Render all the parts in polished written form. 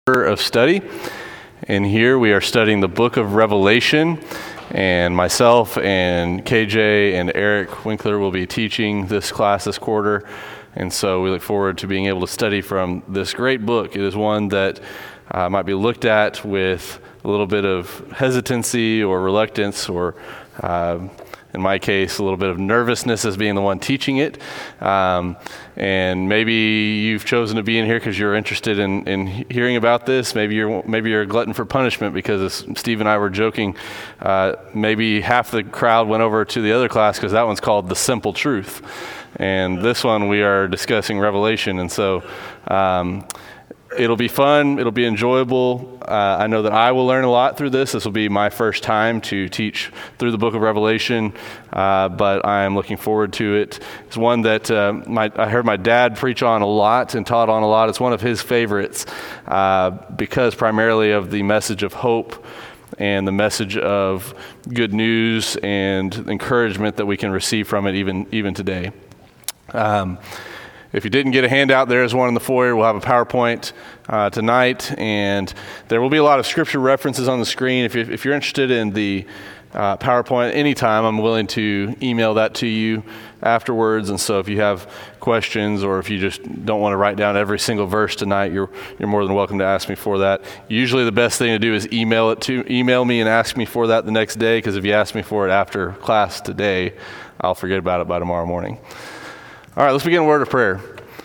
of study, and here we are studying the book of Revelation, and myself and KJ and Eric Winkler will be teaching this class this quarter, and so we look forward to being able to study from this great book. It is one that might be looked at with a little bit of hesitancy or reluctance, or in my case, a little bit of nervousness as being the one teaching it. And maybe you've chosen to be in here because you're interested in hearing about this. Maybe you're a glutton for punishment because, as Steve and I were joking, maybe half the crowd went over to the other class because that one's called The Simple Truth. And this one we are discussing Revelation. And so it'll be fun. It'll be enjoyable. I know that I will learn a lot through this. This will be my first time to teach through the book of Revelation, but I am looking forward to it. It's one that I heard my dad preach on a lot and taught on a lot. It's one of his favorites because primarily of the message of hope and the message of good news and encouragement that we can receive from it even today. If you didn't get a handout, there is one in the foyer. We'll have a PowerPoint tonight, and there will be a lot of scripture references on the screen. If you're interested in the PowerPoint anytime, I'm willing to email that to you afterwards. And so if you have questions, or if you just don't want to write down every single verse tonight, you're more than welcome to ask me for that. Usually the best thing to do is email me and ask me for that the next day, because if you ask me for it after class today, I'll forget about it by tomorrow morning. All right, let's begin a word of prayer.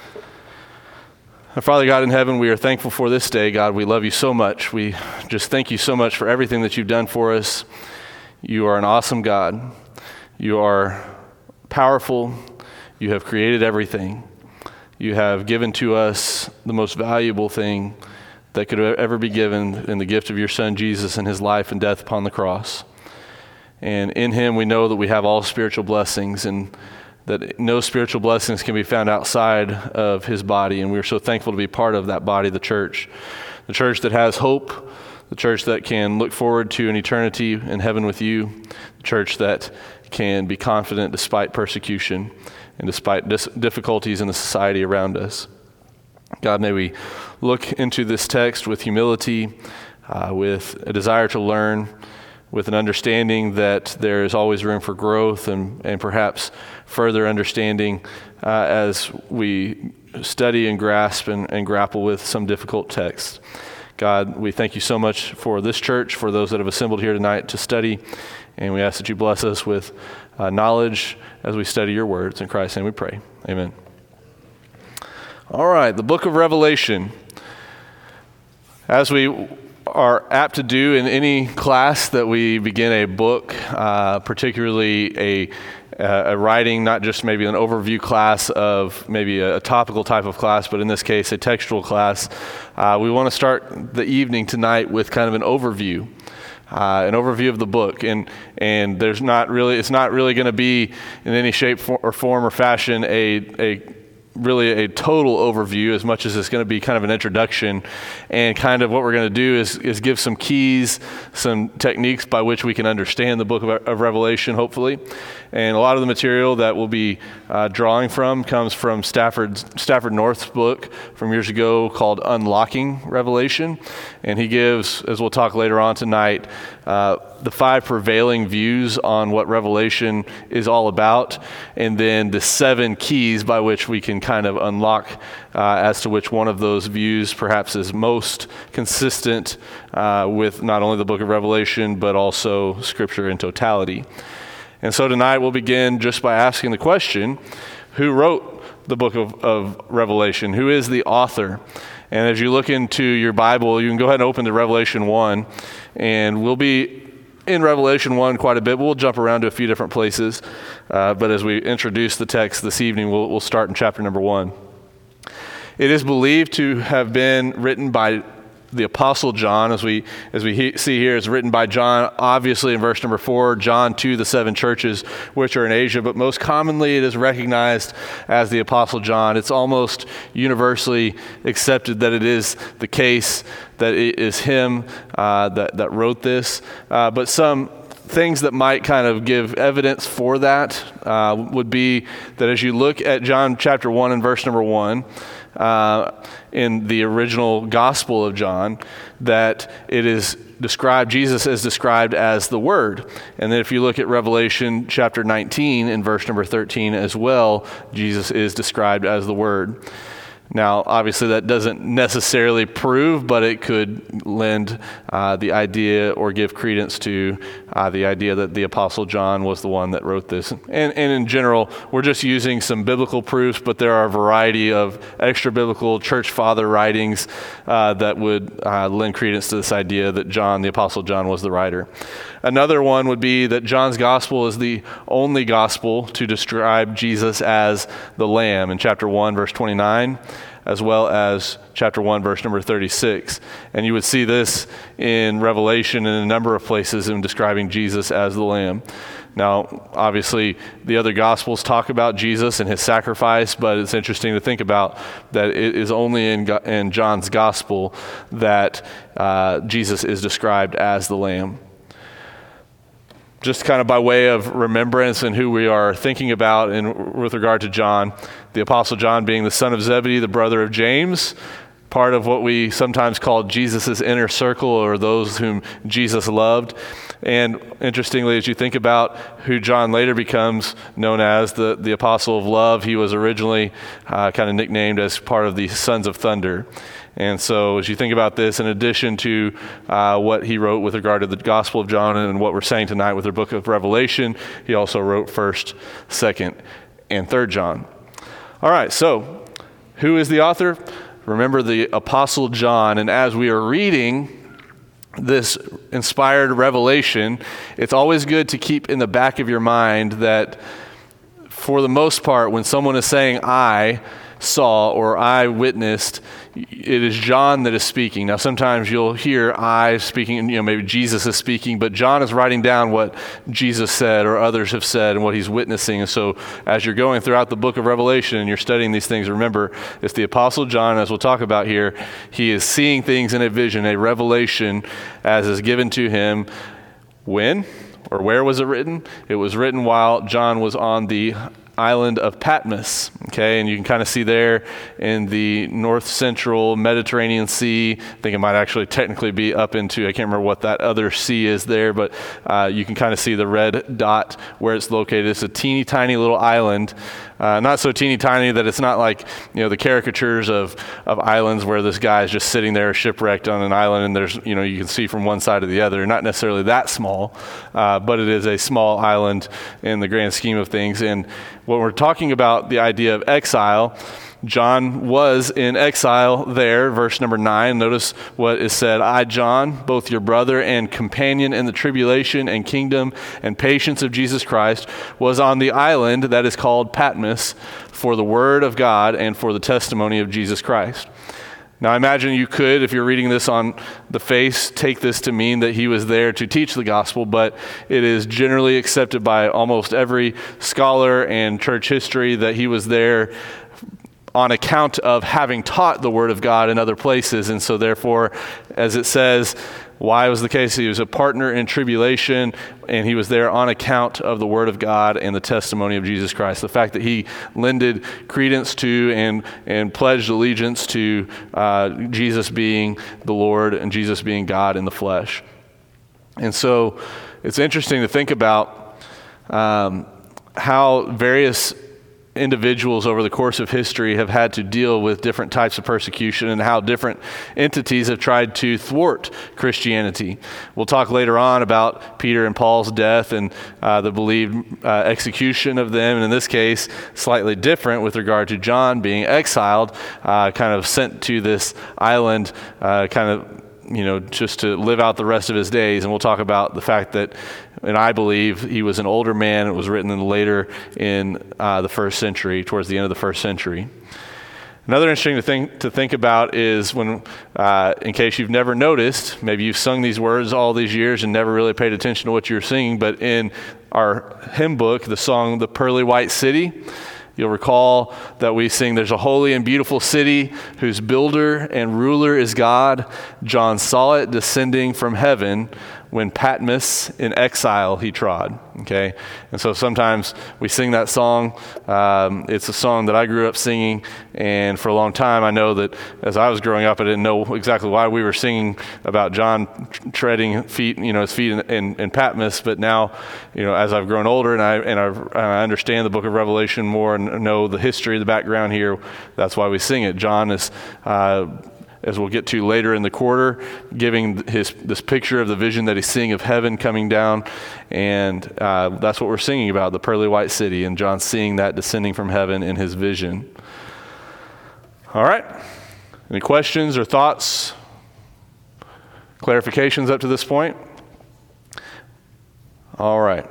Our Father God in heaven, we are thankful for this day. God, we love you so much. We just thank you so much for everything that you've done for us. You are an awesome God. You are powerful. You have created everything. You have given to us the most valuable thing that could ever be given in the gift of your Son, Jesus, and his life and death upon the cross. And in him, we know that we have all spiritual blessings, and that no spiritual blessings can be found outside of his body. And we are so thankful to be part of that body, the church that has hope, the church that can look forward to an eternity in heaven with you, the church that can be confident despite persecution and despite difficulties in the society around us. God, may we look into this text with humility, with a desire to learn, with an understanding that there is always room for growth and perhaps further understanding as we study and grasp and grapple with some difficult texts. God, we thank you so much for this church, for those that have assembled here tonight to study, and we ask that you bless us with knowledge as we study your words. In Christ's name we pray. Amen. All right, the book of Revelation. As we are apt to do in any class that we begin a book, particularly a writing, not just maybe an overview class of maybe a topical type of class, but in this case a textual class, we want to start the evening tonight with kind of an overview of the book, and it's not really going to be in any shape or form or fashion really a total overview, as much as it's going to be kind of an introduction. And kind of what we're going to do is give some keys, some techniques by which we can understand the book of Revelation, hopefully. And a lot of the material that we'll be drawing from comes from Stafford North's book from years ago called Unlocking Revelation. And he gives, as we'll talk later on tonight, the 5 prevailing views on what Revelation is all about, and then the 7 keys by which we can kind of unlock as to which one of those views perhaps is most consistent with not only the book of Revelation, but also Scripture in totality. And so tonight we'll begin just by asking the question, who wrote the book of Revelation? Who is the author? And as you look into your Bible, you can go ahead and open to Revelation 1, and we'll be in Revelation 1 quite a bit. We'll jump around to a few different places, but as we introduce the text this evening, we'll start in chapter number 1. It is believed to have been written by the Apostle John, as we see here, is written by John, obviously in verse number 4, John to the 7 churches which are in Asia, but most commonly it is recognized as the Apostle John. It's almost universally accepted that it is the case, that it is him that wrote this, but some things that might kind of give evidence for that would be that as you look at John chapter 1 and verse number 1, in the original Gospel of John that it is described, Jesus is described as the Word. And then if you look at Revelation chapter 19 in verse number 13 as well, Jesus is described as the Word. Now, obviously, that doesn't necessarily prove, but it could lend the idea or give credence to the idea that the Apostle John was the one that wrote this. And in general, we're just using some biblical proofs, but there are a variety of extra-biblical church father writings that would lend credence to this idea that John, the Apostle John, was the writer. Another one would be that John's gospel is the only gospel to describe Jesus as the Lamb in chapter 1, verse 29, as well as chapter 1, verse number 36. And you would see this in Revelation in a number of places in describing Jesus as the Lamb. Now, obviously, the other Gospels talk about Jesus and his sacrifice, but it's interesting to think about that it is only in John's Gospel that Jesus is described as the Lamb. Just kind of by way of remembrance and who we are thinking about with regard to John, the Apostle John being the son of Zebedee, the brother of James, part of what we sometimes call Jesus' inner circle, or those whom Jesus loved. And interestingly, as you think about who John later becomes known as, the Apostle of Love, he was originally kind of nicknamed as part of the Sons of Thunder. And so as you think about this, in addition to what he wrote with regard to the Gospel of John and what we're saying tonight with the book of Revelation, he also wrote 1st, 2nd, and 3rd John. All right, so who is the author? Remember, the Apostle John. And as we are reading this inspired revelation, it's always good to keep in the back of your mind that for the most part, when someone is saying, I saw or I witnessed, it is John that is speaking. Now, sometimes you'll hear I speaking, and maybe Jesus is speaking, but John is writing down what Jesus said or others have said and what he's witnessing. And so as you're going throughout the book of Revelation and you're studying these things, remember, it's the Apostle John, as we'll talk about here, he is seeing things in a vision, a revelation as is given to him. When or where was it written? It was written while John was on the island of Patmos, okay? And you can kind of see there in the north central Mediterranean Sea. I think it might actually technically be up into, I can't remember what that other sea is there, but you can kind of see the red dot where it's located. It's a teeny tiny little island, not so teeny tiny that it's not like, the caricatures of islands where this guy is just sitting there shipwrecked on an island and there's, you can see from one side to the other. Not necessarily that small, but it is a small island in the grand scheme of things. And when we're talking about the idea of exile, John was in exile there, verse number 9. Notice what is said, I, John, both your brother and companion in the tribulation and kingdom and patience of Jesus Christ, was on the island that is called Patmos for the word of God and for the testimony of Jesus Christ. Now, I imagine you could, if you're reading this on the face, take this to mean that he was there to teach the gospel, but it is generally accepted by almost every scholar and church history that he was there on account of having taught the word of God in other places. And so therefore, as it says, why was the case? He was a partner in tribulation, and he was there on account of the word of God and the testimony of Jesus Christ. The fact that he lended credence to and pledged allegiance to Jesus being the Lord and Jesus being God in the flesh. And so it's interesting to think about how various individuals over the course of history have had to deal with different types of persecution and how different entities have tried to thwart Christianity. We'll talk later on about Peter and Paul's death and the believed execution of them, and in this case, slightly different with regard to John being exiled, kind of sent to this island, just to live out the rest of his days. And we'll talk about the fact that, and I believe he was an older man. It was written later in the first century, towards the end of the first century. Another interesting thing to think about is when, in case you've never noticed, maybe you've sung these words all these years and never really paid attention to what you're singing, but in our hymn book, the song, The Pearly White City, you'll recall that we sing, there's a holy and beautiful city whose builder and ruler is God. John saw it descending from heaven when Patmos in exile he trod, okay? And so sometimes we sing that song. It's a song that I grew up singing, and for a long time I know that as I was growing up, I didn't know exactly why we were singing about John treading feet, his feet in Patmos, but now, as I've grown older and I understand the book of Revelation more and know the history, the background here, that's why we sing it. John is, as we'll get to later in the quarter, giving this picture of the vision that he's seeing of heaven coming down, and that's what we're singing about, the pearly white city, and John seeing that descending from heaven in his vision. All right. Any questions or thoughts, clarifications up to this point? All right.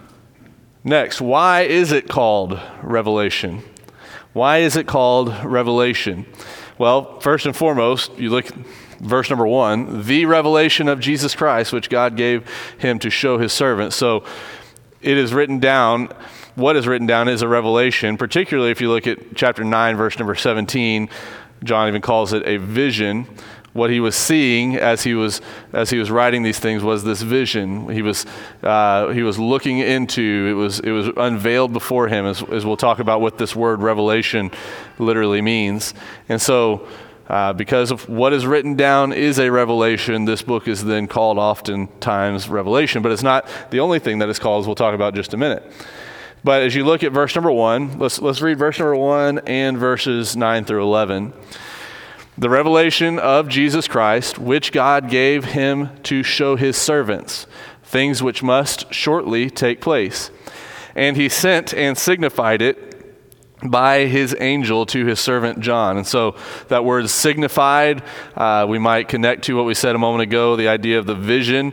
Next, why is it called Revelation? Why is it called Revelation? Well, first and foremost, you look at verse number 1, the revelation of Jesus Christ, which God gave him to show his servants. So it is written down, what is written down is a revelation, particularly if you look at chapter 9, verse number 17, John even calls it a vision. What he was seeing as he was writing these things was this vision. He was looking into. It was unveiled before him, as we'll talk about what this word revelation literally means. And so, because of what is written down is a revelation, this book is then called oftentimes Revelation. But it's not the only thing that it's called, as we'll talk about in just a minute. But as you look at verse number 1, let's read verse number 1 and verses 9 through 11. The revelation of Jesus Christ, which God gave him to show his servants, things which must shortly take place. And he sent and signified it by his angel to his servant John. And so that word signified, we might connect to what we said a moment ago, the idea of the vision.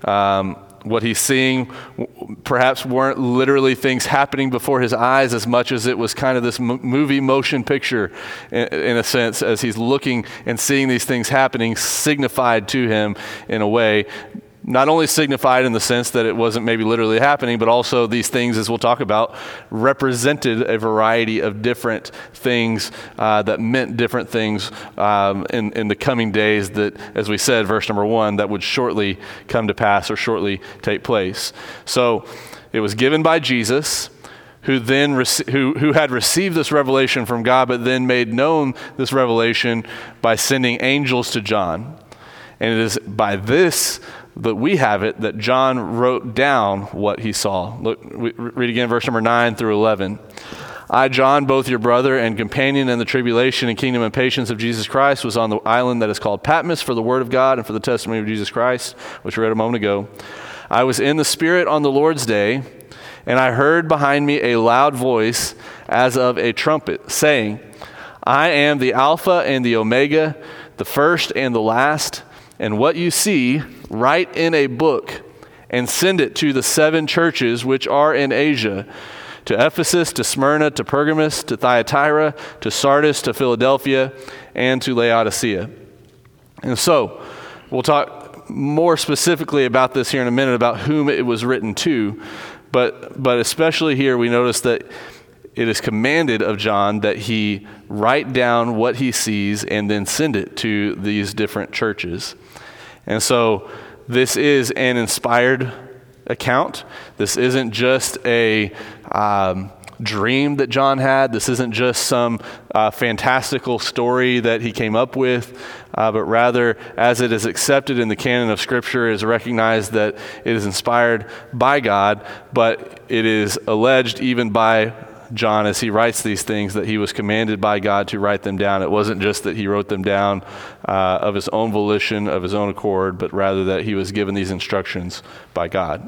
What he's seeing perhaps weren't literally things happening before his eyes as much as it was kind of this movie motion picture in a sense, as he's looking and seeing these things happening signified to him in a way. Not only signified in the sense that it wasn't maybe literally happening, but also these things, as we'll talk about, represented a variety of different things that meant different things in the coming days that, as we said, verse number 1, that would shortly come to pass or shortly take place. So it was given by Jesus, who then who had received this revelation from God, but then made known this revelation by sending angels to John. And it is by this that we have it that John wrote down what he saw. Look, read again verse number 9 through 11. I, John, both your brother and companion in the tribulation and kingdom and patience of Jesus Christ, was on the island that is called Patmos for the word of God and for the testimony of Jesus Christ, which we read a moment ago. I was in the Spirit on the Lord's day, and I heard behind me a loud voice as of a trumpet, saying, I am the Alpha and the Omega, the first and the last. And what you see, write in a book and send it to the 7 churches which are in Asia, to Ephesus, to Smyrna, to Pergamos, to Thyatira, to Sardis, to Philadelphia, and to Laodicea. And so, we'll talk more specifically about this here in a minute, about whom it was written to, but especially here we notice that it is commanded of John that he write down what he sees and then send it to these different churches. And so this is an inspired account. This isn't just a dream that John had. This isn't just some fantastical story that he came up with, but rather, as it is accepted in the canon of Scripture, it is recognized that it is inspired by God, but it is alleged even by John, as he writes these things, that he was commanded by God to write them down. It wasn't just that he wrote them down of his own volition, of his own accord, but rather that he was given these instructions by God.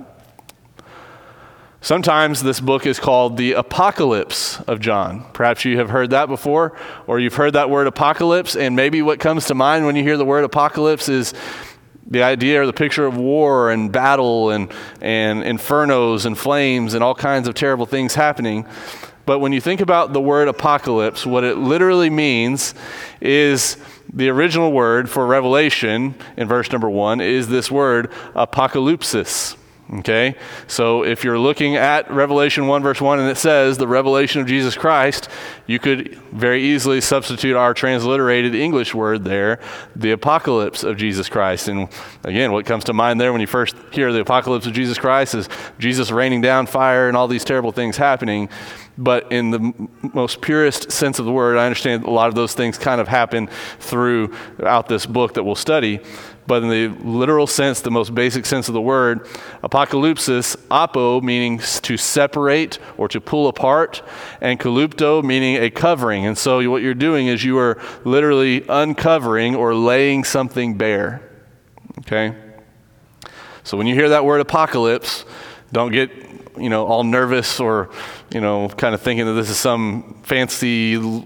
Sometimes this book is called the Apocalypse of John. Perhaps you have heard that before, or you've heard that word apocalypse, and maybe what comes to mind when you hear the word apocalypse is the idea or the picture of war and battle and infernos and flames and all kinds of terrible things happening. But when you think about the word apocalypse, what it literally means is the original word for revelation in verse number 1 is this word apocalypsis. Okay, so if you're looking at Revelation 1 verse 1 and it says the revelation of Jesus Christ, you could very easily substitute our transliterated English word there, the apocalypse of Jesus Christ. And again, what comes to mind there when you first hear the apocalypse of Jesus Christ is Jesus raining down fire and all these terrible things happening. But in the most purest sense of the word, I understand a lot of those things kind of happen throughout this book that we'll study. But in the literal sense, the most basic sense of the word, apocalypsis, apo, meaning to separate or to pull apart, and kalypto, meaning a covering. And so what you're doing is you are literally uncovering or laying something bare. Okay? So when you hear that word apocalypse, don't get, all nervous or, kind of thinking that this is some fancy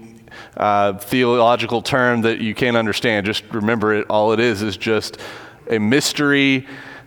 theological term that you can't understand. Just remember it. All it is just a mystery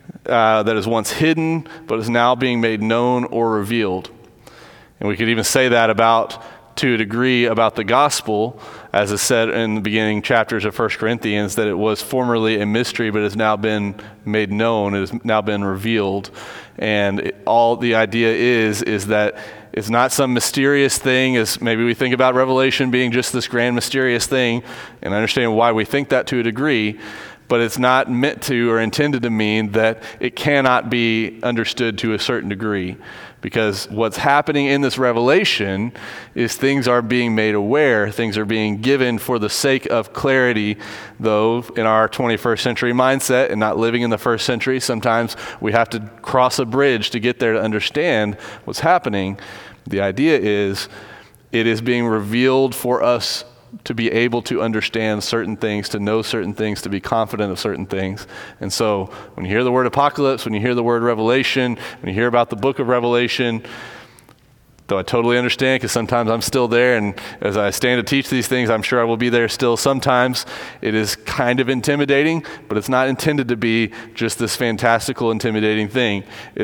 that is once hidden, but is now being made known or revealed. And we could even say that to a degree about the gospel, as is said in the beginning chapters of 1 Corinthians, that it was formerly a mystery, but has now been made known. It has now been revealed. And all the idea is that it's not some mysterious thing, as maybe we think about Revelation being just this grand mysterious thing, and I understand why we think that to a degree, but it's not meant to or intended to mean that it cannot be understood to a certain degree. Because what's happening in this revelation is things are being made aware, things are being given for the sake of clarity, though in our 21st century mindset and not living in the first century, sometimes we have to cross a bridge to get there to understand what's happening. The idea is it is being revealed for us to be able to understand certain things, to know certain things, to be confident of certain things. And so when you hear the word apocalypse, when you hear the word revelation, when you hear about the book of Revelation, though I totally understand because sometimes I'm still there, and as I stand to teach these things, I'm sure I will be there still sometimes. It is kind of intimidating, but it's not intended to be just this fantastical, intimidating thing.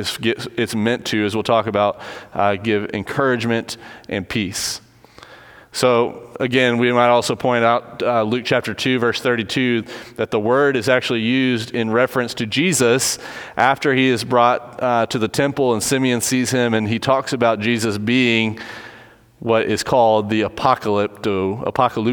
It's meant to, as we'll talk about, give encouragement and peace. So again, we might also point out Luke chapter 2, verse 32, that the word is actually used in reference to Jesus after he is brought to the temple and Simeon sees him, and he talks about Jesus being what is called the apocalypsis.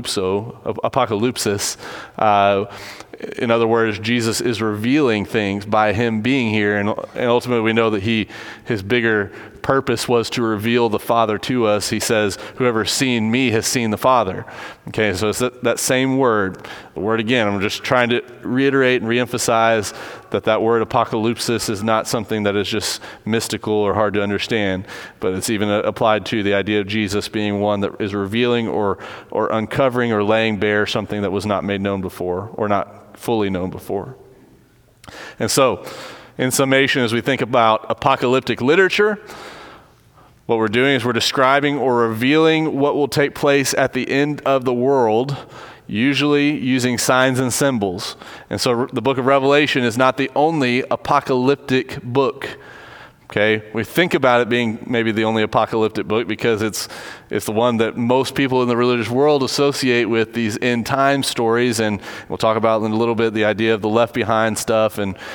In other words, Jesus is revealing things by him being here, and ultimately we know that his bigger purpose was to reveal the Father to us. He says, "Whoever's seen me has seen the Father." Okay, so it's that same word. The word again, I'm just trying to reiterate and reemphasize that word apocalypsis is not something that is just mystical or hard to understand, but it's even applied to the idea of Jesus being one that is revealing or uncovering or laying bare something that was not made known before or not fully known before. And so, in summation, as we think about apocalyptic literature, what we're doing is we're describing or revealing what will take place at the end of the world, usually using signs and symbols. And so the book of Revelation is not the only apocalyptic book. Okay, we think about it being maybe the only apocalyptic book because it's the one that most people in the religious world associate with these end time stories, and we'll talk about in a little bit the idea of the Left Behind stuff,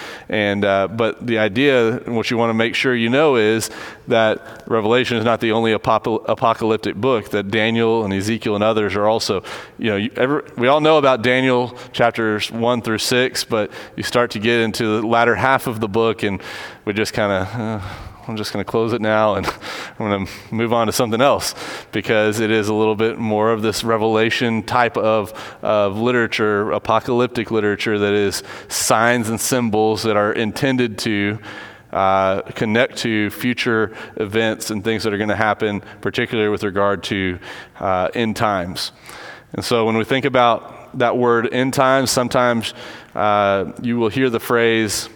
but the idea, what you want to make sure you know, is that Revelation is not the only apocalyptic book. That Daniel and Ezekiel and others are also, we all know about Daniel chapters 1 through 6, but you start to get into the latter half of the book, and we just kind of, I'm just going to close it now and I'm going to move on to something else because it is a little bit more of this revelation type of literature, apocalyptic literature, that is signs and symbols that are intended to connect to future events and things that are going to happen, particularly with regard to end times. And so when we think about that word end times, sometimes you will hear the phrase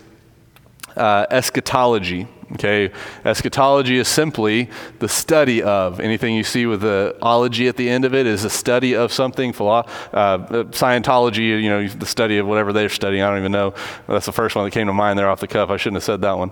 eschatology. Okay, eschatology is simply the study of. Anything you see with the ology at the end of it is a study of something. Scientology, the study of whatever they're studying. I don't even know. That's the first one that came to mind there off the cuff. I shouldn't have said that one.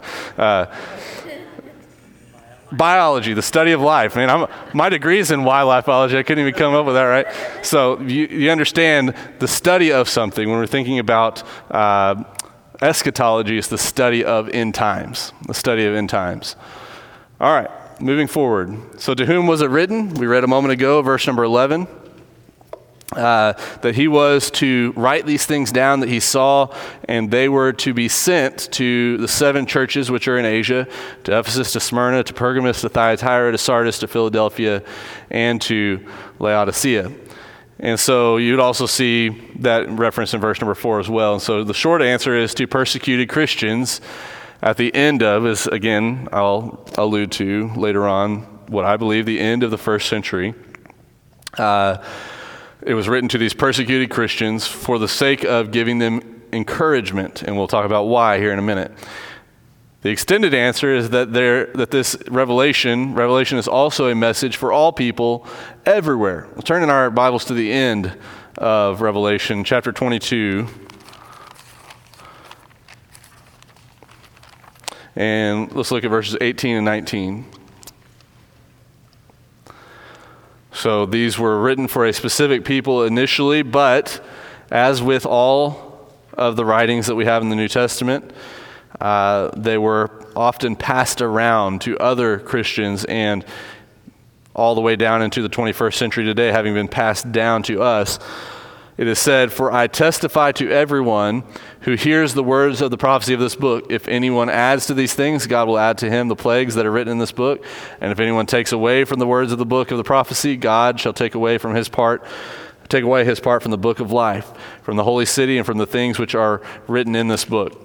Biology, the study of life. My degree is in wildlife biology. I couldn't even come up with that, right? So you understand the study of something when we're thinking about Eschatology is the study of end times, the study of end times. All right, moving forward. So to whom was it written? We read a moment ago, verse number 11, that he was to write these things down that he saw, and they were to be sent to the 7 churches which are in Asia, to Ephesus, to Smyrna, to Pergamos, to Thyatira, to Sardis, to Philadelphia, and to Laodicea. And so you'd also see that reference in verse number 4 as well. And so the short answer is to persecuted Christians at the end of, is again, I'll allude to later on, what I believe the end of the first century. It was written to these persecuted Christians for the sake of giving them encouragement, and we'll talk about why here in a minute. The extended answer is that this Revelation is also a message for all people everywhere. We'll turn in our Bibles to the end of Revelation, chapter 22. And let's look at verses 18 and 19. So these were written for a specific people initially, but as with all of the writings that we have in the New Testament, they were often passed around to other Christians, and all the way down into the 21st century today, having been passed down to us. It is said, "For I testify to everyone who hears the words of the prophecy of this book. If anyone adds to these things, God will add to him the plagues that are written in this book. And if anyone takes away from the words of the book of the prophecy, God shall take away his part from the book of life, from the holy city, and from the things which are written in this book."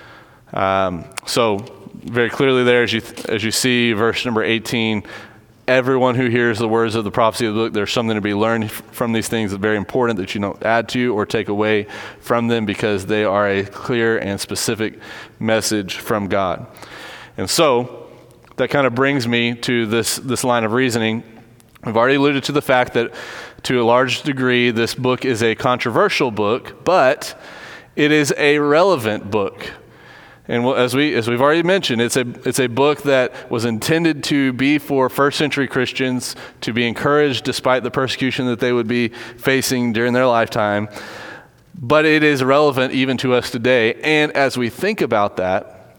So very clearly there, as you see verse number 18, everyone who hears the words of the prophecy of the book, there's something to be learned from these things that's very important that you don't add to or take away from them, because they are a clear and specific message from God. And so that kind of brings me to this line of reasoning. I've already alluded to the fact that to a large degree this book is a controversial book, but it is a relevant book. And as we've already mentioned, it's a book that was intended to be for first century Christians to be encouraged despite the persecution that they would be facing during their lifetime. But it is relevant even to us today. And as we think about that,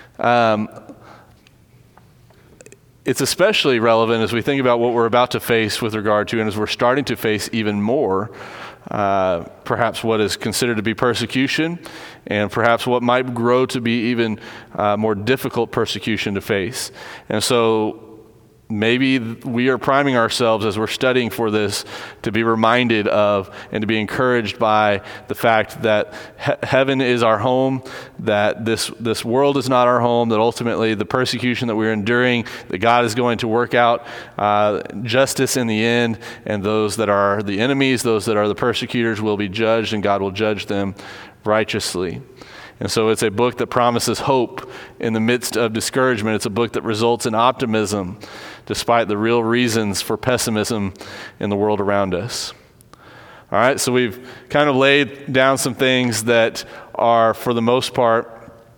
it's especially relevant as we think about what we're about to face with regard to, and as we're starting to face even more, perhaps what is considered to be persecution, and perhaps what might grow to be even more difficult persecution to face. And so maybe we are priming ourselves as we're studying for this to be reminded of and to be encouraged by the fact that heaven is our home, that this world is not our home, that ultimately the persecution that we're enduring, that God is going to work out justice in the end, and those that are the enemies, those that are the persecutors will be judged, and God will judge them righteously. And so it's a book that promises hope in the midst of discouragement. It's a book that results in optimism despite the real reasons for pessimism in the world around us. All right, so we've kind of laid down some things that are, for the most part,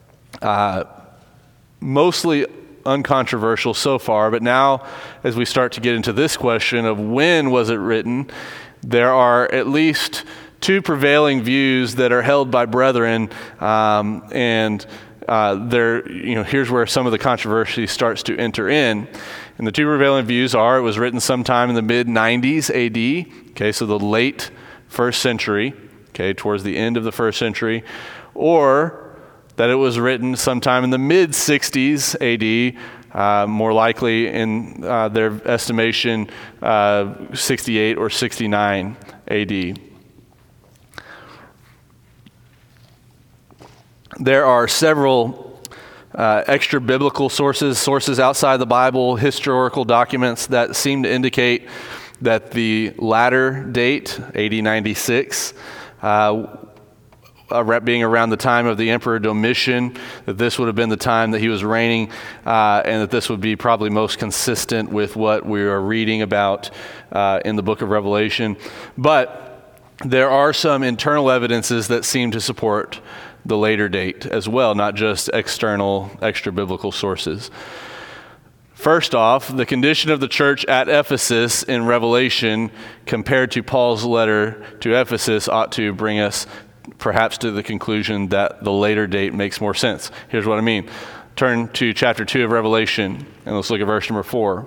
mostly uncontroversial so far. But now, as we start to get into this question of when was it written, there are at least two prevailing views that are held by brethren, and here's where some of the controversy starts to enter in. And the two prevailing views are: it was written sometime in the mid-90s AD, okay, so the late first century, okay, towards the end of the first century, or that it was written sometime in the mid-60s AD, more likely in their estimation, 68 or 69 AD. There are several extra biblical sources outside the Bible, historical documents that seem to indicate that the latter date, AD 96, being around the time of the Emperor Domitian, that this would have been the time that he was reigning, and that this would be probably most consistent with what we are reading about in the book of Revelation. But there are some internal evidences that seem to support the later date as well, not just external, extra-biblical sources. First off, the condition of the church at Ephesus in Revelation compared to Paul's letter to Ephesus ought to bring us perhaps to the conclusion that the later date makes more sense. Here's what I mean. Turn to chapter 2 of Revelation, and let's look at verse number 4.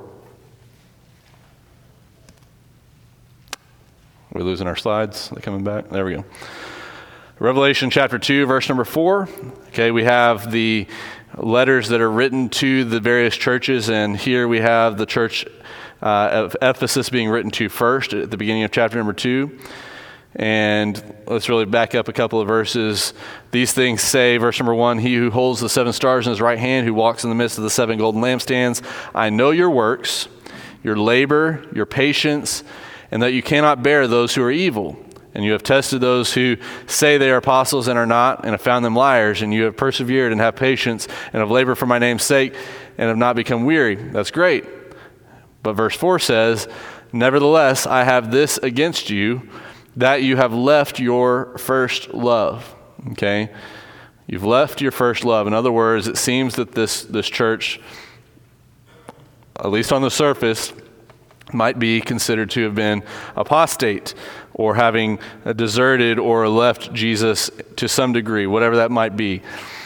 We're losing our slides. Are they coming back? There we go. Revelation chapter 2, verse number 4. Okay, we have the letters that are written to the various churches, and here we have the church of Ephesus being written to first at the beginning of chapter number 2. And let's really back up a couple of verses. These things say, verse number 1, he who holds the 7 stars in his right hand, who walks in the midst of the 7 golden lampstands, I know your works, your labor, your patience, and that you cannot bear those who are evil. And you have tested those who say they are apostles and are not, and have found them liars, and you have persevered and have patience, and have labored for my name's sake, and have not become weary. That's great. But verse 4 says, nevertheless, I have this against you, that you have left your first love. Okay? You've left your first love. In other words, it seems that this church, at least on the surface, might be considered to have been apostate or having deserted or left Jesus to some degree, whatever that might be.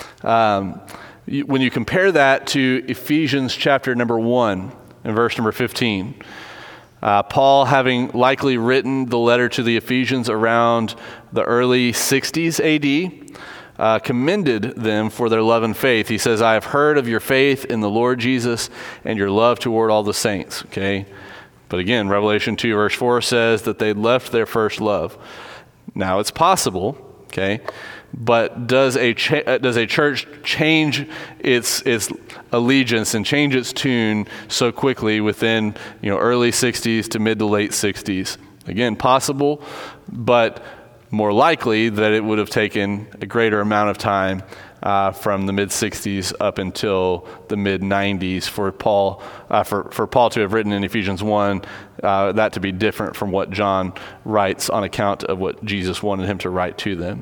When you compare that to Ephesians chapter number 1 and verse number 15, Paul, having likely written the letter to the Ephesians around the early 60s AD, commended them for their love and faith. He says, I have heard of your faith in the Lord Jesus and your love toward all the saints. Okay? But again, Revelation 2 verse 4 says that they left their first love. Now it's possible, okay, but does a church change its allegiance and change its tune so quickly within early 60s to mid to late 60s? Again, possible, but more likely that it would have taken a greater amount of time from the mid-60s up until the mid-90s for Paul to have written in Ephesians 1, that to be different from what John writes on account of what Jesus wanted him to write to them.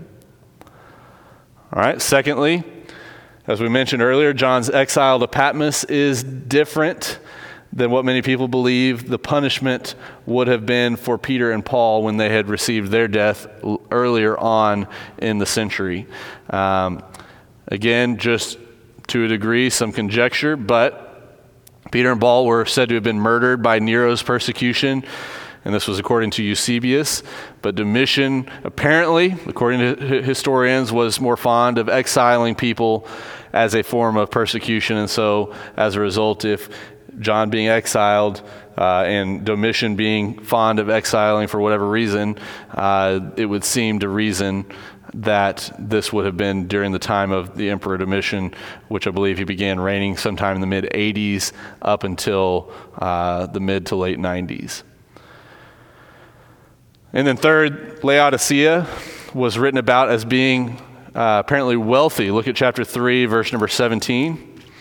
All right, secondly, as we mentioned earlier, John's exile to Patmos is different than what many people believe the punishment would have been for Peter and Paul when they had received their death earlier on in the century. Again, just to a degree, some conjecture, but Peter and Paul were said to have been murdered by Nero's persecution, and this was according to Eusebius. But Domitian, apparently, according to historians, was more fond of exiling people as a form of persecution, and so as a result, if John being exiled and Domitian being fond of exiling for whatever reason, it would seem to reason that this would have been during the time of the Emperor Domitian, which I believe he began reigning sometime in the mid-80s up until the mid to late 90s. And then third, Laodicea was written about as being apparently wealthy. Look at chapter 3, verse number 17.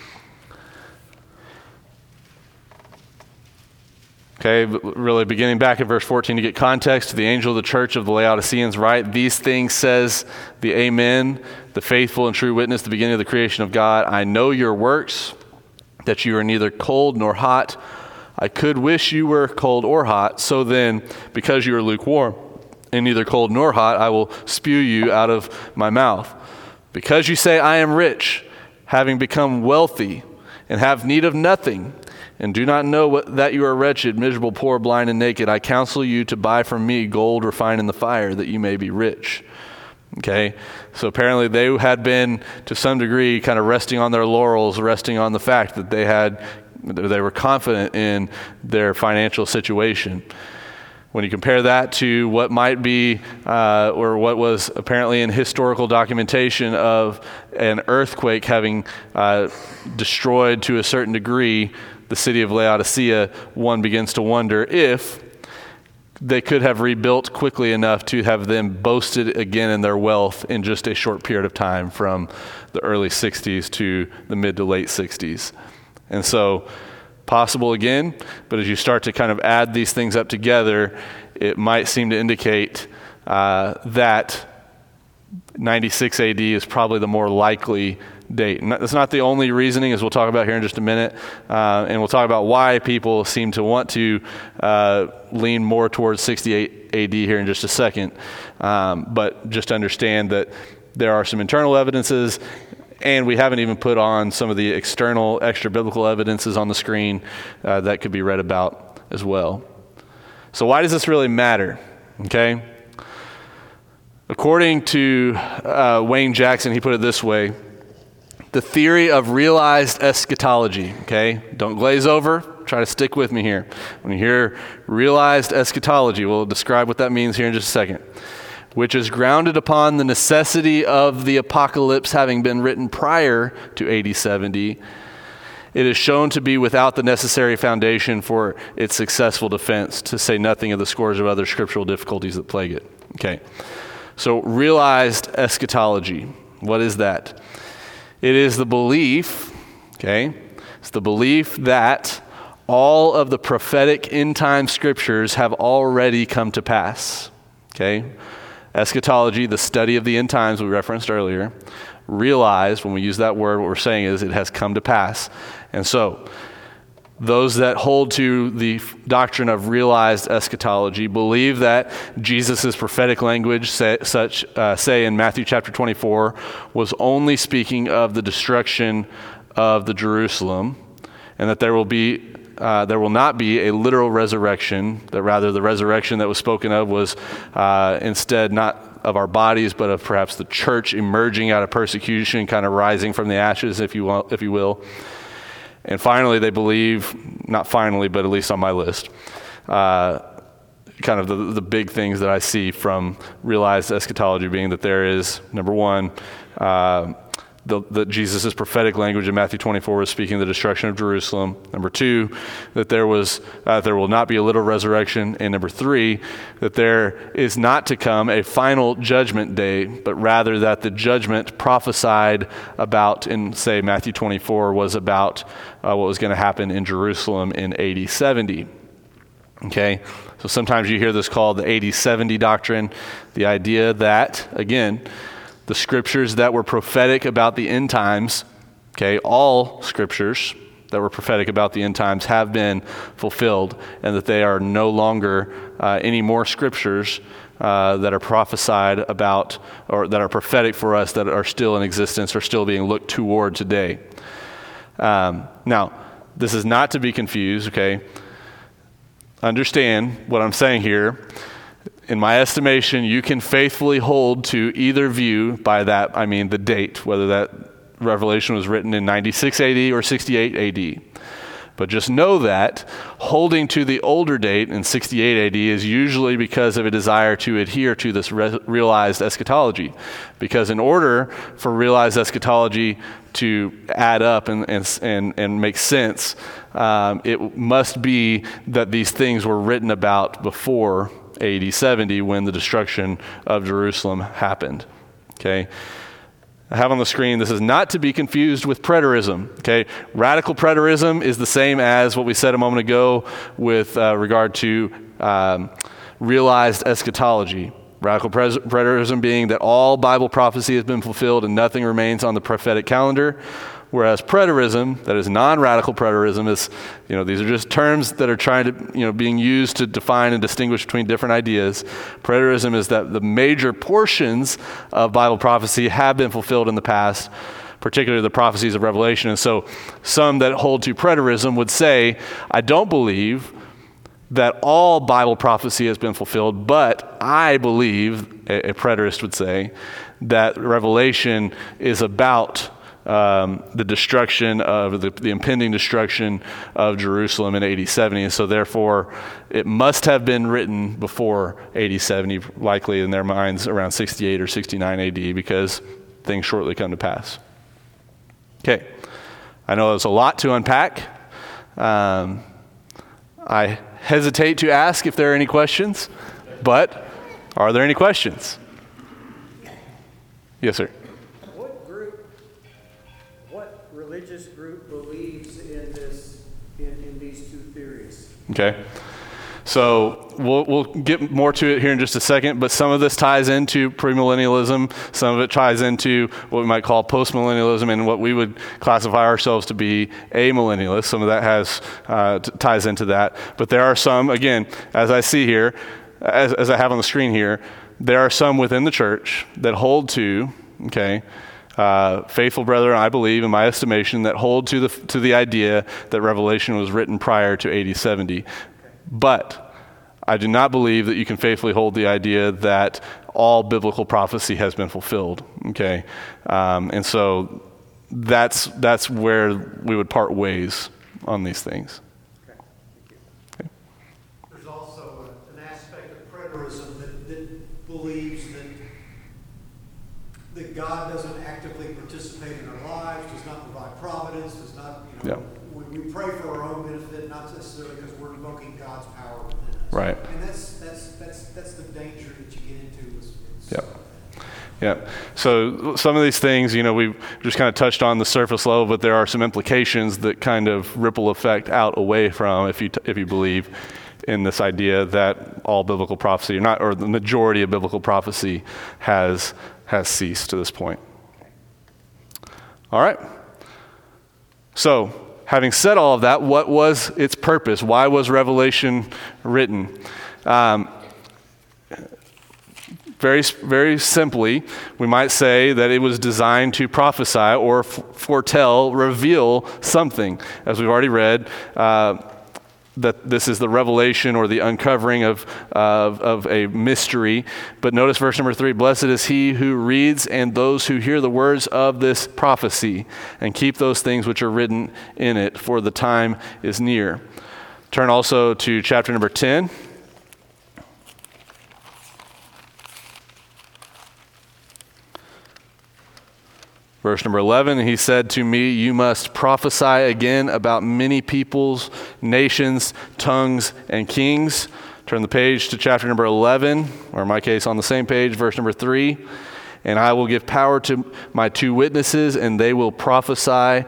Okay, really beginning back at verse 14 to get context, the angel of the church of the Laodiceans write, these things says the Amen, the faithful and true witness, the beginning of the creation of God. I know your works, that you are neither cold nor hot. I could wish you were cold or hot. So then, because you are lukewarm and neither cold nor hot, I will spew you out of my mouth. Because you say, I am rich, having become wealthy, and have need of nothing, and do not know that you are wretched, miserable, poor, blind, and naked, I counsel you to buy from me gold refined in the fire, that you may be rich. Okay, so apparently they had been, to some degree, kind of resting on their laurels, resting on the fact that they were confident in their financial situation. When you compare that to what might be, or what was apparently in historical documentation of an earthquake having destroyed to a certain degree the city of Laodicea, one begins to wonder if they could have rebuilt quickly enough to have them boasted again in their wealth in just a short period of time from the early 60s to the mid to late 60s. And so, possible again, but as you start to kind of add these things up together, it might seem to indicate that 96 AD is probably the more likely date. And that's not the only reasoning, as we'll talk about here in just a minute, and we'll talk about why people seem to want to lean more towards 68 AD here in just a second. But just understand that there are some internal evidences, and we haven't even put on some of the external extra-biblical evidences on the screen that could be read about as well. So why does this really matter? Okay? According to Wayne Jackson, he put it this way: the theory of realized eschatology, okay? Don't glaze over. Try to stick with me here. When you hear realized eschatology, we'll describe what that means here in just a second. Which is grounded upon the necessity of the apocalypse having been written prior to AD 70. It is shown to be without the necessary foundation for its successful defense, to say nothing of the scores of other scriptural difficulties that plague it. Okay, so realized eschatology, what is that? It is the belief, okay, it's the belief that all of the prophetic end-time scriptures have already come to pass, okay? Eschatology, the study of the end times we referenced earlier. Realized, when we use that word, what we're saying is it has come to pass. And so, those that hold to the doctrine of realized eschatology believe that Jesus' prophetic language, say in Matthew chapter 24, was only speaking of the destruction of the Jerusalem, and that there will not be a literal resurrection, that rather the resurrection that was spoken of was instead not of our bodies, but of perhaps the church emerging out of persecution, kind of rising from the ashes, if you will. And finally, they believe, not finally, but at least on my list, kind of the big things that I see from realized eschatology being that there is, number one, that Jesus' prophetic language in Matthew 24 was speaking of the destruction of Jerusalem. Number two, that there will not be a literal resurrection. And number three, that there is not to come a final judgment day, but rather that the judgment prophesied about in, say, Matthew 24 was about what was going to happen in Jerusalem in AD 70. Okay, so sometimes you hear this called the AD 70 doctrine, the idea that, again, the scriptures that were prophetic about the end times, okay, all scriptures that were prophetic about the end times have been fulfilled, and that they are no longer any more scriptures that are prophesied about or that are prophetic for us that are still in existence or still being looked toward today. Now, this is not to be confused, okay? Understand what I'm saying here. In my estimation, you can faithfully hold to either view. By that, I mean the date, whether that revelation was written in 96 AD or 68 AD. But just know that holding to the older date in 68 AD is usually because of a desire to adhere to this realized eschatology. Because in order for realized eschatology to add up and make sense, it must be that these things were written about before AD 70 when the destruction of Jerusalem happened. Okay? I have on the screen, this is not to be confused with preterism. Okay? Radical preterism is the same as what we said a moment ago with regard to realized eschatology. Radical preterism being that all Bible prophecy has been fulfilled and nothing remains on the prophetic calendar. Whereas preterism, that is non-radical preterism, is, these are just terms that are trying to, being used to define and distinguish between different ideas. Preterism is that the major portions of Bible prophecy have been fulfilled in the past, particularly the prophecies of Revelation. And so some that hold to preterism would say, I don't believe that all Bible prophecy has been fulfilled, but I believe, a preterist would say, that Revelation is about the destruction of the impending destruction of Jerusalem in AD 70. And so therefore, it must have been written before AD 70, likely in their minds around 68 or 69 AD, because things shortly come to pass. Okay. I know there's a lot to unpack. I hesitate to ask if there are any questions, but are there any questions? Yes, sir. What religious group believes in these two theories? Okay. So we'll get more to it here in just a second, but some of this ties into premillennialism. Some of it ties into what we might call postmillennialism and what we would classify ourselves to be amillennialists. Some of that ties into that. But there are some, again, as I see here, as I have on the screen here, there are some within the church that hold to, faithful brethren, I believe, in my estimation, that hold to the idea that Revelation was written prior to AD 70. But I do not believe that you can faithfully hold the idea that all biblical prophecy has been fulfilled. And so that's where we would part ways on these things. There's also an aspect of preterism that believes that God doesn't actively participate in our lives, does not provide providence, does not, we pray for our own benefit, not necessarily because we're invoking God's power within us. Right. And that's the danger that you get into with Yeah. So some of these things, we've just kind of touched on the surface level, but there are some implications that kind of ripple effect out away from if you believe in this idea that all biblical prophecy, or the majority of biblical prophecy has ceased to this point. All right. So, having said all of that, what was its purpose? Why was Revelation written? Very, very simply, we might say that it was designed to prophesy or foretell, reveal something. As we've already read, that this is the revelation or the uncovering of a mystery. But notice verse number 3, blessed is he who reads and those who hear the words of this prophecy and keep those things which are written in it, for the time is near. Turn also to chapter number 10. Verse number 11, he said to me, you must prophesy again about many peoples, nations, tongues, and kings. Turn the page to chapter number 11, or in my case on the same page, verse number 3. And I will give power to my 2 witnesses, and they will prophesy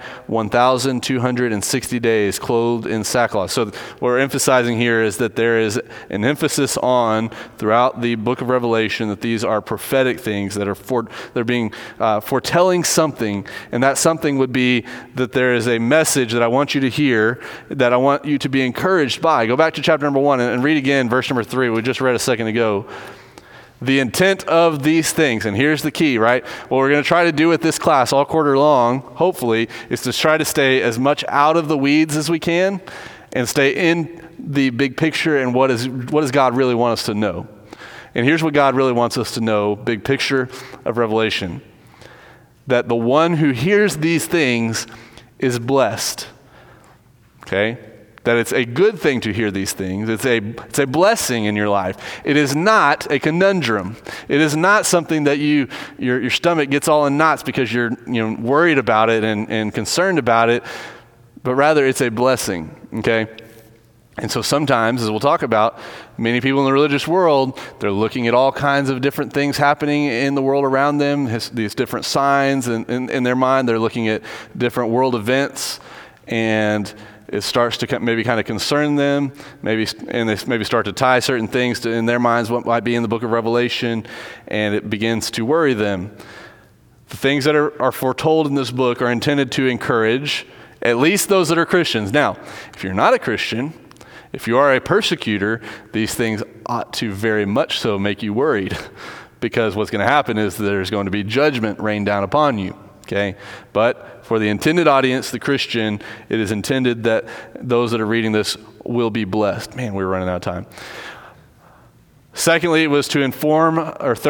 1,260 days, clothed in sackcloth. So what we're emphasizing here is that there is an emphasis on, throughout the book of Revelation, that these are prophetic things that are they're being foretelling something, and that something would be that there is a message that I want you to hear, that I want you to be encouraged by. Go back to chapter number 1 and read again verse number 3. We just read a second ago. The intent of these things, and here's the key, right? What we're going to try to do with this class all quarter long, hopefully, is to try to stay as much out of the weeds as we can and stay in the big picture and what does God really want us to know. And here's what God really wants us to know, big picture of Revelation. That the one who hears these things is blessed. Okay? That it's a good thing to hear these things. It's a blessing in your life. It is not a conundrum. It is not something that your stomach gets all in knots because you're worried about it and concerned about it, but rather it's a blessing, okay? And so sometimes, as we'll talk about, many people in the religious world, they're looking at all kinds of different things happening in the world around them, these different signs in their mind. They're looking at different world events, and it starts to maybe kind of concern them, and they maybe start to tie certain things in their minds what might be in the book of Revelation, and it begins to worry them. The things that are foretold in this book are intended to encourage at least those that are Christians. Now, if you're not a Christian, if you are a persecutor, these things ought to very much so make you worried, because what's going to happen is there's going to be judgment rained down upon you. Okay, but for the intended audience, the Christian, it is intended that those that are reading this will be blessed. Man, we're running out of time. Secondly, it was to inform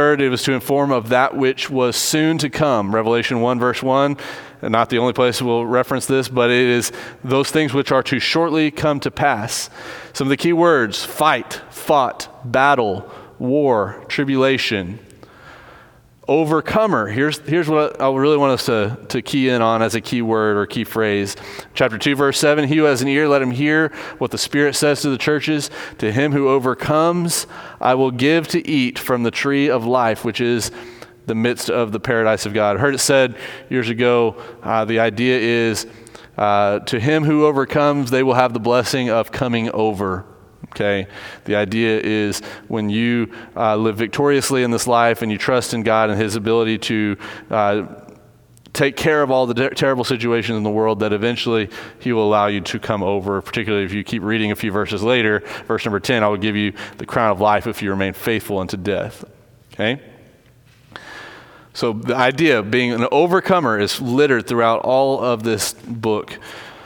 of that which was soon to come. Revelation 1 verse 1, and not the only place we'll reference this, but it is those things which are to shortly come to pass. Some of the key words: fight, fought, battle, war, tribulation. Overcomer. Here's what I really want us to key in on as a key word or key phrase. Chapter 2, verse 7, he who has an ear, let him hear what the Spirit says to the churches. To him who overcomes, I will give to eat from the tree of life, which is the midst of the paradise of God. I heard it said years ago, the idea is, to him who overcomes, they will have the blessing of coming over. Okay, the idea is when you live victoriously in this life and you trust in God and His ability to take care of all the terrible situations in the world, that eventually he will allow you to come over, particularly if you keep reading a few verses later. Verse number 10, I will give you the crown of life if you remain faithful unto death. Okay? So the idea of being an overcomer is littered throughout all of this book.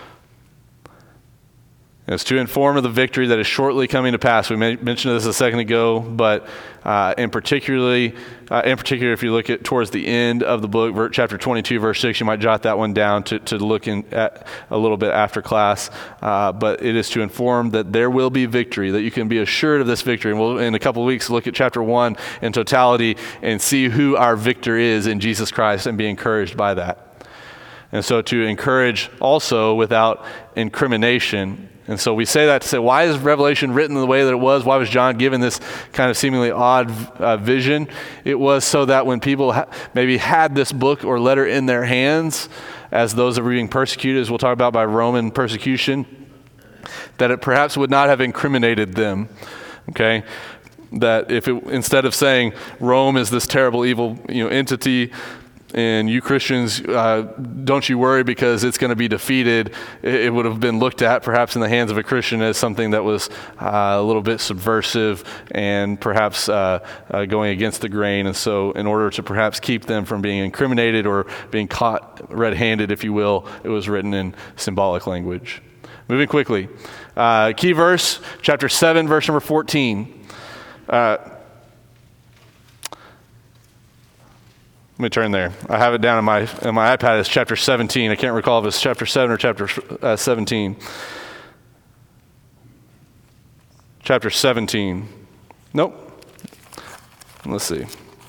It's to inform of the victory that is shortly coming to pass. We mentioned this a second ago, but in particular, if you look at towards the end of the book, chapter 22, verse 6, you might jot that one down to look at a little bit after class. But it is to inform that there will be victory, that you can be assured of this victory. And we'll, in a couple of weeks, look at chapter 1 in totality and see who our victor is in Jesus Christ and be encouraged by that. And so to encourage also without incrimination. And so we say that to say, why is Revelation written the way that it was? Why was John given this kind of seemingly odd vision? It was so that when people maybe had this book or letter in their hands, as those that were being persecuted, as we'll talk about by Roman persecution, that it perhaps would not have incriminated them, okay? That if it, instead of saying Rome is this terrible evil entity, and you Christians, don't you worry because it's going to be defeated, it would have been looked at perhaps in the hands of a Christian as something that was a little bit subversive and perhaps going against the grain. And so in order to perhaps keep them from being incriminated or being caught red-handed, if you will, it was written in symbolic language. Moving quickly. Key verse, chapter 7, verse number 14. Let me turn there. I have it down in my iPad as chapter 17. I can't recall if it's chapter 7 or chapter 17. Chapter 17. Nope. Let's see.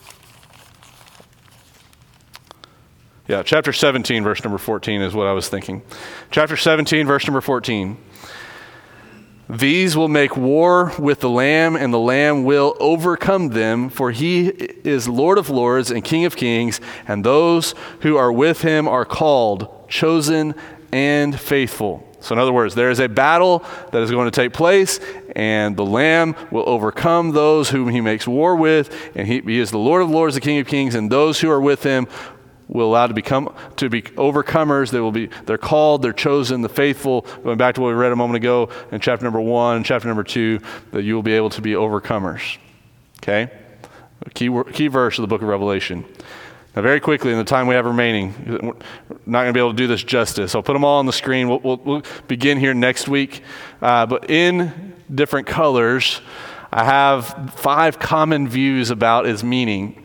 Yeah, chapter 17, verse number 14 is what I was thinking. Chapter 17, verse number 14. These will make war with the Lamb, and the Lamb will overcome them, for he is Lord of lords and King of kings, and those who are with him are called, chosen, and faithful. So in other words, there is a battle that is going to take place, and the Lamb will overcome those whom he makes war with, and he is the Lord of lords, the King of kings, and those who are with him will allow to be overcomers. They're called, they're chosen, the faithful. Going back to what we read a moment ago in chapter number 1, chapter number 2, that you will be able to be overcomers. Okay? A key verse of the book of Revelation. Now, very quickly, in the time we have remaining, we're not going to be able to do this justice. I'll put them all on the screen. We'll begin here next week. But in different colors, I have 5 common views about its meaning.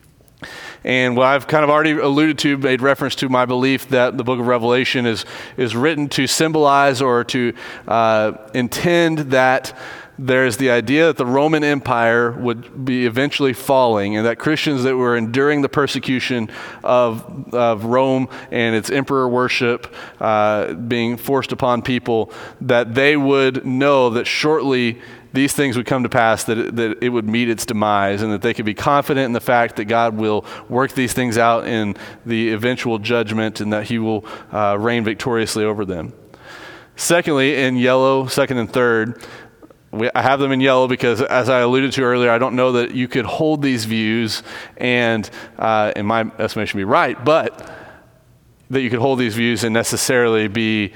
And what I've kind of already alluded to, made reference to my belief that the book of Revelation is written to symbolize or to intend that there's the idea that the Roman Empire would be eventually falling, and that Christians that were enduring the persecution of Rome and its emperor worship being forced upon people, that they would know that shortly these things would come to pass, that it would meet its demise, and that they could be confident in the fact that God will work these things out in the eventual judgment, and that he will reign victoriously over them. Secondly, in yellow, second and third, I have them in yellow because, as I alluded to earlier, I don't know that you could hold these views and, in my estimation, be right, but that you could hold these views and necessarily be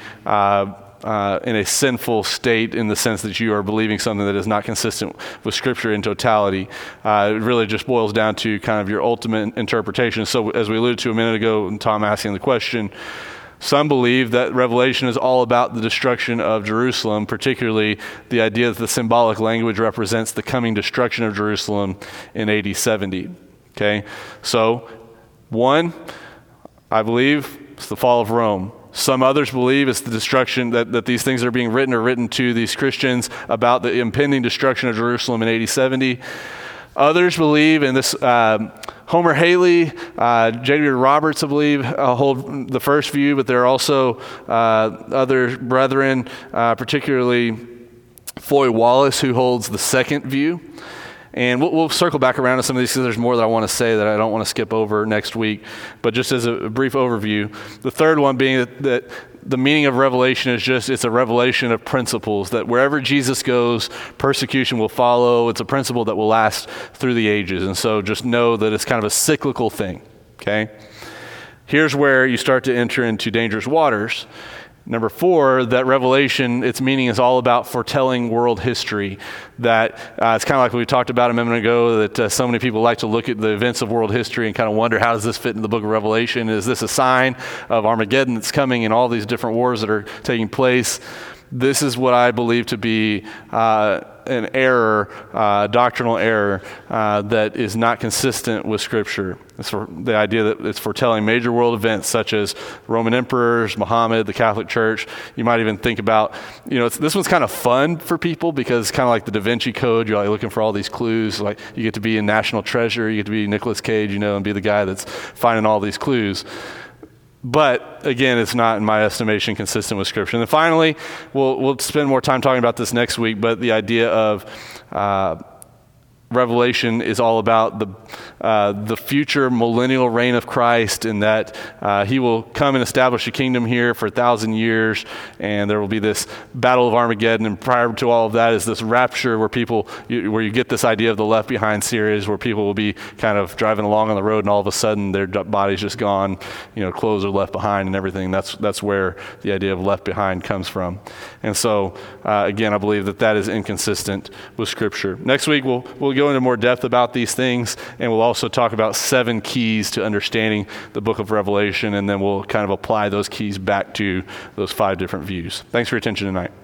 in a sinful state, in the sense that you are believing something that is not consistent with Scripture in totality. It really just boils down to kind of your ultimate interpretation. So as we alluded to a minute ago, and Tom asking the question, some believe that Revelation is all about the destruction of Jerusalem, particularly the idea that the symbolic language represents the coming destruction of Jerusalem in AD 70. Okay? So, one, I believe it's the fall of Rome. Some others believe it's the destruction, that these things that are being written are written to these Christians about the impending destruction of Jerusalem in AD 70. Others believe, and this Homer Haley, J.D. Roberts, I believe, hold the first view, but there are also other brethren, particularly Foy Wallace, who holds the second view. And we'll circle back around to some of these because there's more that I want to say that I don't want to skip over next week. But just as a brief overview, the third one being that the meaning of Revelation is just, it's a revelation of principles, that wherever Jesus goes, persecution will follow. It's a principle that will last through the ages. And so just know that it's kind of a cyclical thing, okay? Here's where you start to enter into dangerous waters. Number 4, that Revelation, its meaning is all about foretelling world history. That it's kind of like we talked about a minute ago, that so many people like to look at the events of world history and kind of wonder, how does this fit in the book of Revelation? Is this a sign of Armageddon that's coming and all these different wars that are taking place? This is what I believe to be an error, doctrinal error, that is not consistent with Scripture. It's for the idea that it's foretelling major world events such as Roman emperors, Muhammad, the Catholic Church. You might even think about, this one's kind of fun for people because it's kind of like the Da Vinci Code. You're like looking for all these clues. Like you get to be in National Treasure, you get to be Nicolas Cage, and be the guy that's finding all these clues. But again, it's not, in my estimation, consistent with Scripture. And then finally, we'll spend more time talking about this next week, but the idea of Revelation is all about the future millennial reign of Christ, and that he will come and establish a kingdom here for 1,000 years, and there will be this battle of Armageddon. And prior to all of that is this rapture where where you get this idea of the Left Behind series, where people will be kind of driving along on the road, and all of a sudden their body's just gone, clothes are left behind and everything. That's where the idea of left behind comes from. And so again, I believe that is inconsistent with Scripture. Next week we'll go into more depth about these things, and we'll also talk about 7 keys to understanding the book of Revelation, and then we'll kind of apply those keys back to those 5 different views. Thanks for your attention tonight.